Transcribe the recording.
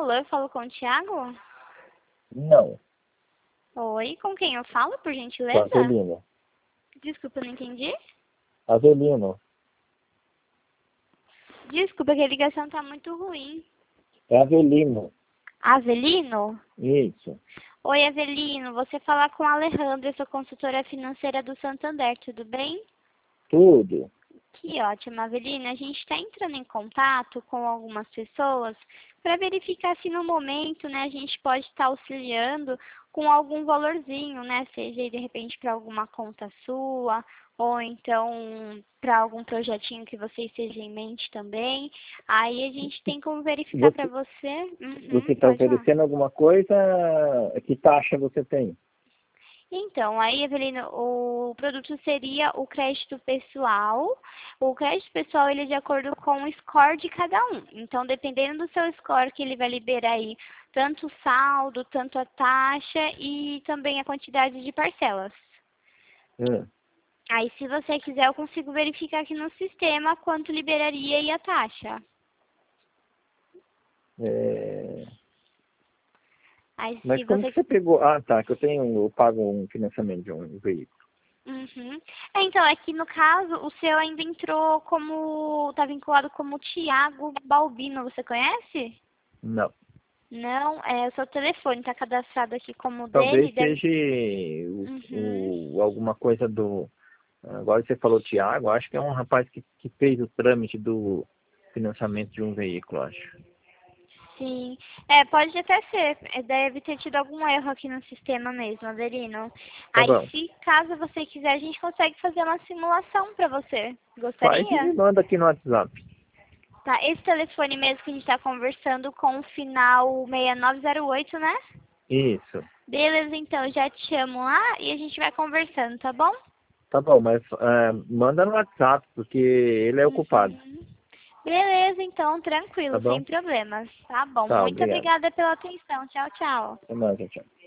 Alô, eu falo com o Thiago? Não, Oi, com quem eu falo, por com gentileza? Avelino. Desculpa, eu não entendi. Avelino, Desculpa, que a ligação tá muito ruim. é Avelino. Avelino? Isso, Oi, Avelino, você fala com a Alejandra, eu sou consultora financeira do Santander, tudo bem? tudo. Que ótimo, Avelino. A gente está entrando em contato com algumas pessoas para verificar se no momento, né, a gente pode estar auxiliando com algum valorzinho, né, seja de repente para alguma conta sua ou então para algum projetinho que você esteja em mente também. Aí a gente tem como verificar para Você você. você está Pode falar. oferecendo alguma coisa? Que taxa você tem? Então, aí, Evelina, o produto seria o crédito pessoal. O crédito pessoal, ele é de acordo com o score de cada um. Então, dependendo do seu score, que ele vai liberar aí tanto o saldo, tanto a taxa e também a quantidade de parcelas. Hum, Aí, se você quiser, eu consigo verificar aqui no sistema quanto liberaria aí a taxa. é, Aí, Mas se como que você... você pegou? Ah, tá, que eu pago um financiamento de um veículo. Uhum. Então, aqui no caso, o seu ainda entrou como... Tá vinculado como Thiago Balbino, você conhece? Não. Não, é o seu telefone, tá cadastrado aqui como dele, Talvez deve... seja Uhum. alguma coisa do... Agora você falou Tiago, acho que é um rapaz que fez o trâmite do financiamento de um veículo, acho. Sim, é, pode até ser, deve ter tido algum erro aqui no sistema mesmo, Adelino. Tá Aí, bom. se caso você quiser, a gente consegue fazer uma simulação pra você. Faz e Gostaria? me manda aqui no WhatsApp. Tá, esse telefone mesmo que a gente tá conversando com o final 6908, né? Isso. Beleza, então, eu já te chamo lá e a gente vai conversando, tá bom? Tá bom, mas manda no WhatsApp, porque ele é ocupado. Uhum. Beleza, então, Tá tranquilo, bom? sem problemas. Tá bom, Tá, muito obrigado. obrigada pela atenção. Tchau, tchau. Até mais, tchau.